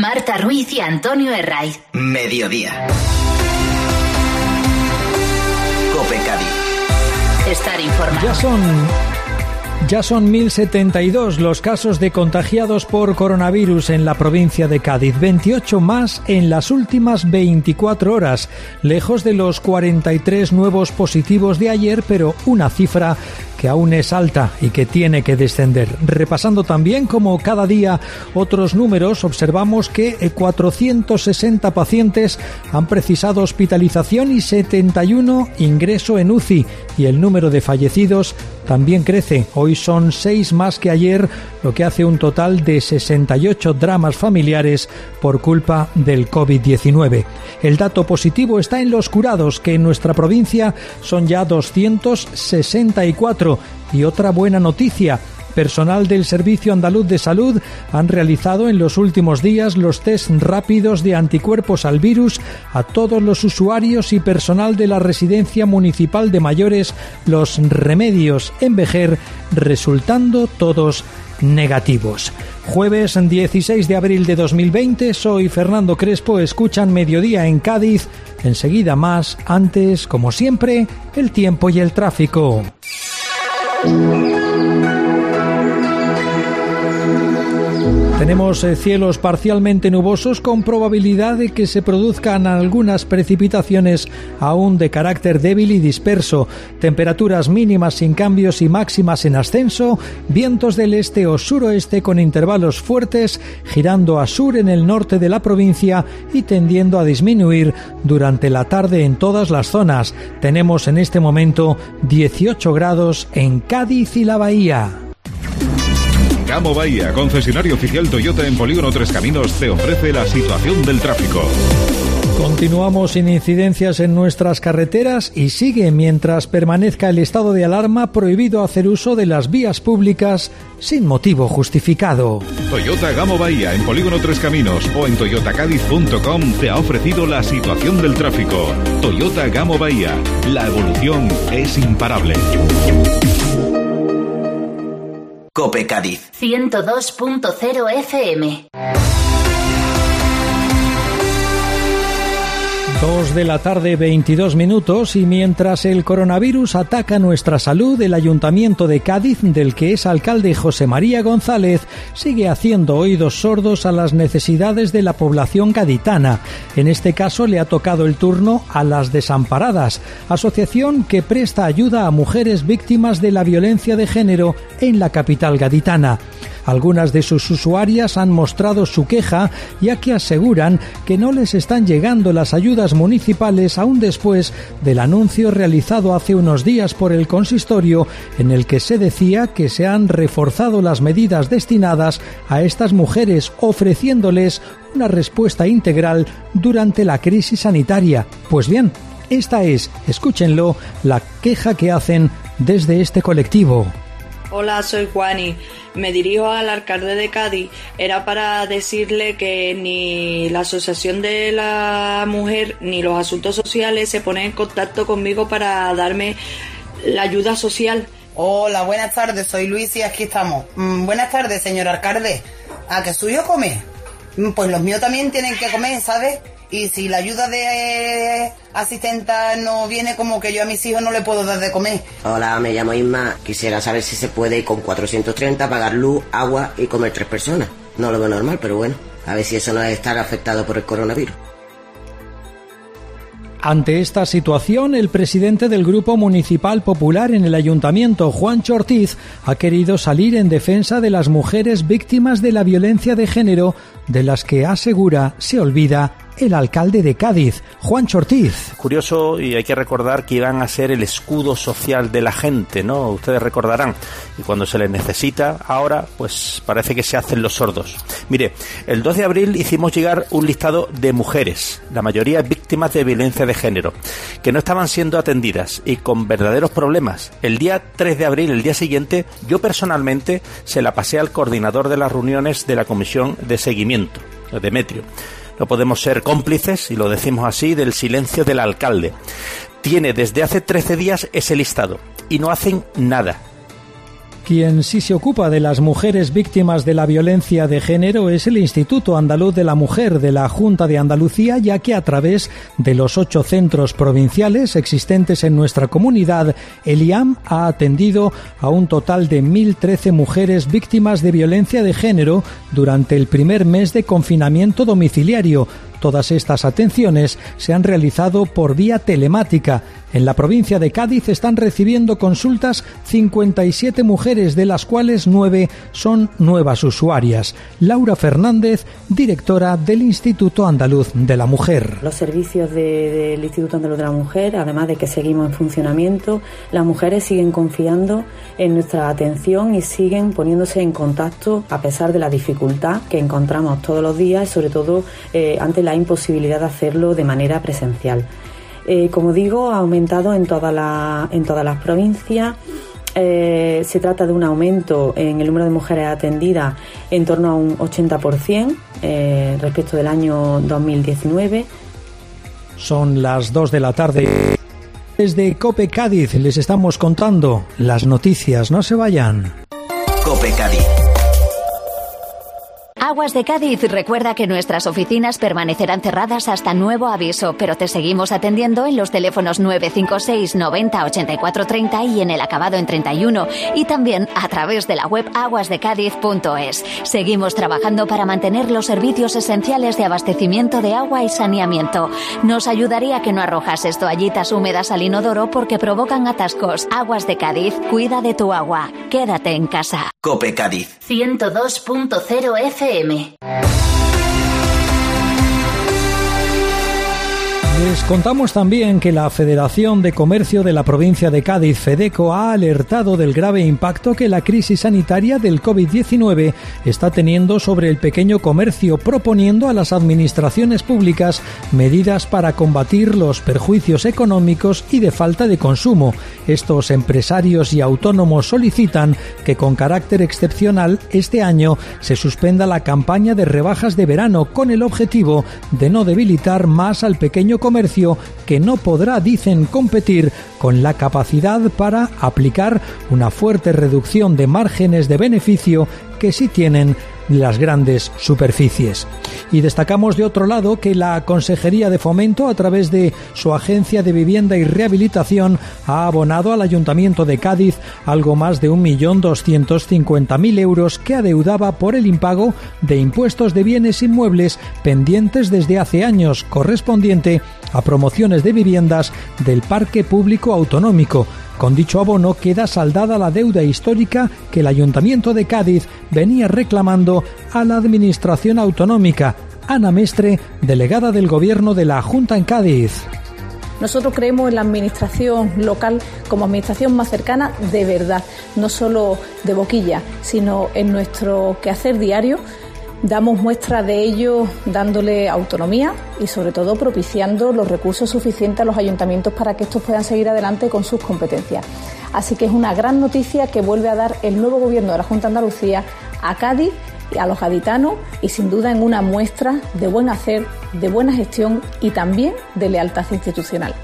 Marta Ruiz y Antonio Herraiz. Mediodía. COPE Cádiz. Estar informado. Ya son 1.072 los casos de contagiados por coronavirus en la provincia de Cádiz, 28 más en las últimas 24 horas, lejos de los 43 nuevos positivos de ayer, pero una cifra que aún es alta y que tiene que descender. Repasando también, como cada día, otros números, observamos que 460 pacientes han precisado hospitalización y 71 ingreso en UCI, y el número de fallecidos también crece. Hoy son 6 más que ayer, lo que hace un total de 68 dramas familiares por culpa del COVID-19. El dato positivo está en los curados, que en nuestra provincia son ya 264. Y otra buena noticia: personal del Servicio Andaluz de Salud han realizado en los últimos días los test rápidos de anticuerpos al virus a todos los usuarios y personal de la Residencia Municipal de Mayores Los Remedios en Vejer, resultando todos negativos. Jueves 16 de abril de 2020, soy Fernando Crespo, escuchan Mediodía en Cádiz. Enseguida más, antes, como siempre, el tiempo y el tráfico. Tenemos cielos parcialmente nubosos con probabilidad de que se produzcan algunas precipitaciones aún de carácter débil y disperso. Temperaturas mínimas sin cambios y máximas en ascenso. Vientos del este o suroeste con intervalos fuertes, girando a sur en el norte de la provincia y tendiendo a disminuir durante la tarde en todas las zonas. Tenemos en este momento 18 grados en Cádiz y la Bahía. Gamo Bahía, concesionario oficial Toyota en Polígono Tres Caminos, te ofrece la situación del tráfico. Continuamos sin incidencias en nuestras carreteras y sigue, mientras permanezca el estado de alarma, prohibido hacer uso de las vías públicas sin motivo justificado. Toyota Gamo Bahía en Polígono Tres Caminos o en toyotacadiz.com te ha ofrecido la situación del tráfico. Toyota Gamo Bahía, la evolución es imparable. COPE Cádiz 102.0 FM. 2 de la tarde, 22 minutos, y mientras el coronavirus ataca nuestra salud, el Ayuntamiento de Cádiz, del que es alcalde José María González, sigue haciendo oídos sordos a las necesidades de la población gaditana. En este caso le ha tocado el turno a Las Desamparadas, asociación que presta ayuda a mujeres víctimas de la violencia de género en la capital gaditana. Algunas de sus usuarias han mostrado su queja, ya que aseguran que no les están llegando las ayudas municipales aún después del anuncio realizado hace unos días por el consistorio, en el que se decía que se han reforzado las medidas destinadas a estas mujeres, ofreciéndoles una respuesta integral durante la crisis sanitaria. Pues bien, esta es, escúchenlo, la queja que hacen desde este colectivo. Hola, soy Juani. Me dirijo al alcalde de Cádiz. Era para decirle que ni la Asociación de la Mujer ni los Asuntos Sociales se ponen en contacto conmigo para darme la ayuda social. Hola, buenas tardes, soy Luis y aquí estamos. Buenas tardes, señor alcalde. ¿A qué suyo come? Pues los míos también tienen que comer, ¿sabes? Y si la ayuda de asistenta no viene, como que yo a mis hijos no le puedo dar de comer. Hola, me llamo Isma. Quisiera saber si se puede con 430 pagar luz, agua y comer 3 personas. No lo veo normal, pero bueno, a ver si eso no es estar afectado por el coronavirus. Ante esta situación, el presidente del Grupo Municipal Popular en el Ayuntamiento, Juancho Ortiz, ha querido salir en defensa de las mujeres víctimas de la violencia de género, de las que asegura se olvida el alcalde de Cádiz, Juancho Ortiz. Curioso, y hay que recordar que iban a ser el escudo social de la gente, ¿no? Ustedes recordarán. Y cuando se les necesita, ahora, pues parece que se hacen los sordos. Mire, el 2 de abril hicimos llegar un listado de mujeres, la mayoría víctimas de violencia de género, que no estaban siendo atendidas y con verdaderos problemas. El día 3 de abril, el día siguiente, yo personalmente se la pasé al coordinador de las reuniones de la Comisión de Seguimiento, Demetrio. No podemos ser cómplices, y lo decimos así, del silencio del alcalde. Tiene desde hace 13 días ese listado y no hacen nada. Quien sí se ocupa de las mujeres víctimas de la violencia de género es el Instituto Andaluz de la Mujer de la Junta de Andalucía, ya que a través de los 8 centros provinciales existentes en nuestra comunidad, el IAM ha atendido a un total de 1.013 mujeres víctimas de violencia de género durante el primer mes de confinamiento domiciliario. Todas estas atenciones se han realizado por vía telemática. En la provincia de Cádiz están recibiendo consultas 57 mujeres, de las cuales 9 son nuevas usuarias. Laura Fernández, directora del Instituto Andaluz de la Mujer. Los servicios del Instituto Andaluz de la Mujer, además de que seguimos en funcionamiento, las mujeres siguen confiando en nuestra atención y siguen poniéndose en contacto a pesar de la dificultad que encontramos todos los días y sobre todo ante la imposibilidad de hacerlo de manera presencial. Como digo, ha aumentado en todas las provincias. Se trata de un aumento en el número de mujeres atendidas en torno a un 80% respecto del año 2019. Son las 2 de la tarde. Desde COPE Cádiz les estamos contando las noticias. No se vayan. COPE Cádiz. Aguas de Cádiz recuerda que nuestras oficinas permanecerán cerradas hasta nuevo aviso, pero te seguimos atendiendo en los teléfonos 956 90 84 30 y en el acabado en 31, y también a través de la web aguasdecadiz.es. Seguimos trabajando para mantener los servicios esenciales de abastecimiento de agua y saneamiento. Nos ayudaría que no arrojases toallitas húmedas al inodoro porque provocan atascos. Aguas de Cádiz, cuida de tu agua. Quédate en casa. COPE Cádiz 102.0 FM. Les contamos también que la Federación de Comercio de la provincia de Cádiz, FEDECO, ha alertado del grave impacto que la crisis sanitaria del COVID-19 está teniendo sobre el pequeño comercio, proponiendo a las administraciones públicas medidas para combatir los perjuicios económicos y de falta de consumo. Estos empresarios y autónomos solicitan que con carácter excepcional este año se suspenda la campaña de rebajas de verano, con el objetivo de no debilitar más al pequeño comercio, que no podrá, dicen, competir con la capacidad para aplicar una fuerte reducción de márgenes de beneficio que sí tienen las grandes superficies. Y destacamos de otro lado que la Consejería de Fomento, a través de su Agencia de Vivienda y Rehabilitación, ha abonado al Ayuntamiento de Cádiz algo más de 1.250.000 euros que adeudaba por el impago de impuestos de bienes inmuebles pendientes desde hace años, correspondiente a promociones de viviendas del Parque Público Autonómico. Con dicho abono queda saldada la deuda histórica que el Ayuntamiento de Cádiz venía reclamando a la Administración Autonómica. Ana Mestre, delegada del Gobierno de la Junta en Cádiz. Nosotros creemos en la administración local como administración más cercana de verdad, no solo de boquilla, sino en nuestro quehacer diario. Damos muestra de ello dándole autonomía y sobre todo propiciando los recursos suficientes a los ayuntamientos para que estos puedan seguir adelante con sus competencias. Así que es una gran noticia que vuelve a dar el nuevo Gobierno de la Junta de Andalucía a Cádiz y a los gaditanos, y sin duda en una muestra de buen hacer, de buena gestión y también de lealtad institucional.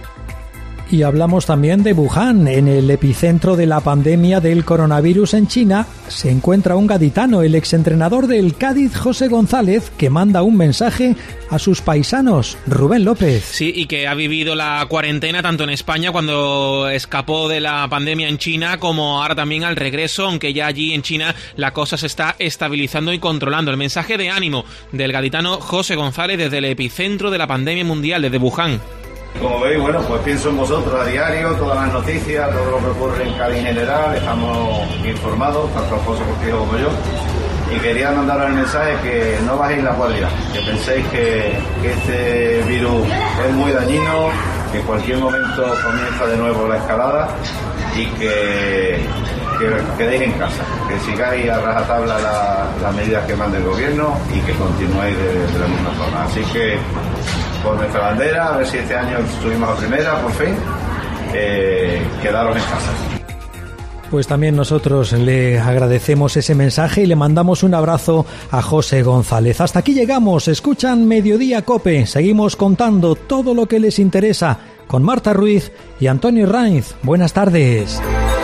Y hablamos también de Wuhan. En el epicentro de la pandemia del coronavirus en China se encuentra un gaditano, el exentrenador del Cádiz, José González, que manda un mensaje a sus paisanos. Rubén López. Sí, y que ha vivido la cuarentena tanto en España cuando escapó de la pandemia en China, como ahora también al regreso, aunque ya allí en China la cosa se está estabilizando y controlando. El mensaje de ánimo del gaditano José González desde el epicentro de la pandemia mundial, desde Wuhan. Como veis, bueno, pues pienso en vosotros a diario, todas las noticias, todo lo que ocurre en Cádiz en general, estamos informados, tanto José contigo como yo, y quería mandaros el mensaje que no bajéis la guardia, que penséis que este virus es muy dañino, que en cualquier momento comienza de nuevo la escalada y que quedéis en casa, que sigáis a rajatabla las medidas que manda el gobierno y que continuéis de la misma forma. Así que por nuestra bandera, a ver si este año subimos a primera, por fin, quedaros en casa. Pues también nosotros le agradecemos ese mensaje y le mandamos un abrazo a José González. Hasta aquí llegamos, escuchan Mediodía COPE, seguimos contando todo lo que les interesa con Marta Ruiz y Antonio Raiz. Buenas tardes.